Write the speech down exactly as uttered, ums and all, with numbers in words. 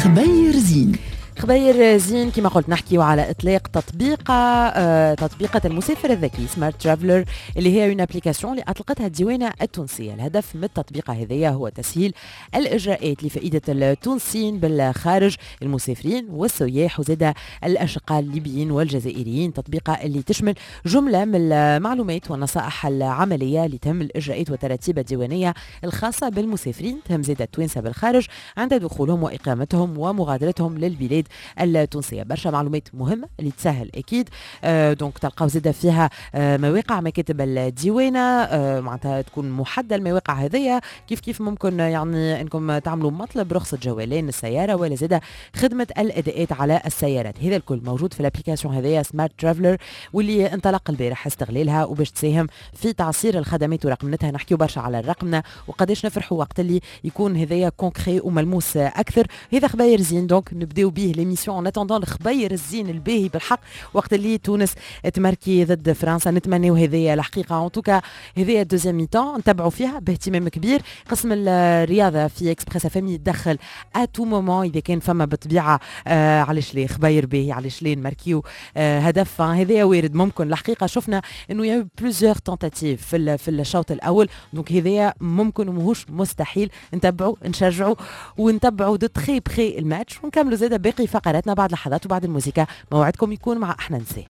خبير زين. خبير زين كما قلت نحكي على إطلاق تطبيقة آه تطبيقة المسافر الذكي سمارت ترافلر اللي هي اون ابليكاسيون اللي أطلقتها الديوانة التونسية. الهدف من التطبيقة هذه هو تسهيل الإجراءات لفائدة التونسيين بالخارج، المسافرين والسياح وزاد الأشقاء الليبيين والجزائريين. تطبيقة اللي تشمل جملة من المعلومات والنصائح العملية لتهم الإجراءات والتراتيب الديوانية الخاصة بالمسافرين، تهم زاد التوانسة بالخارج عند دخولهم وإقامتهم ومغادرتهم للبلاد التونسيه. برشا معلومات مهمه اللي تسهل اكيد. آه دونك تلقاو زاده فيها آه مواقع مكاتب الديوانه، آه معناتها تكون محدده المواقع هذيا، كيف كيف ممكن يعني انكم تعملوا مطلب رخصه جوالين السياره ولا زاده خدمه الاداءات على السيارات. هذا الكل موجود في الابليكاسيون هذيا سمارت ترافلر، واللي انطلق البارح استغلالها وباش تساهم في تعصير الخدمات ورقمنتها. نحكيو برشا على الرقمنه وقداش نفرحوا وقت اللي يكون هذايا كونكري وملموس اكثر. هذا خباير زين، دونك نبداو به ليميسيون ان اتوندون الخبير الزين الباهي بالحق وقت اللي تونس تماركي ضد فرنسا. نتمنوا هذه الحقيقه ان توكا هذه الدوزيام ميتون نتبعوا فيها باهتمام كبير. قسم الرياضه في اكسبريس فامي يتدخل اتو مومون اذا كان فما بالطبيعه آه علاش ليه خبير باهي، علاش ليه نماركيو آه هدف هذا وارد. ممكن الحقيقه شفنا انه يا بلوزيور تونتاتيف في في الشوط الاول، دونك هذايا ممكن ومهوش مستحيل. نتبعوا نشجعوا ونتبعوا دو تخي بخي الماتش ونكملوا زاده باقي فقراتنا بعد لحظات وبعد الموسيقى. موعدكم يكون مع احنا نسي.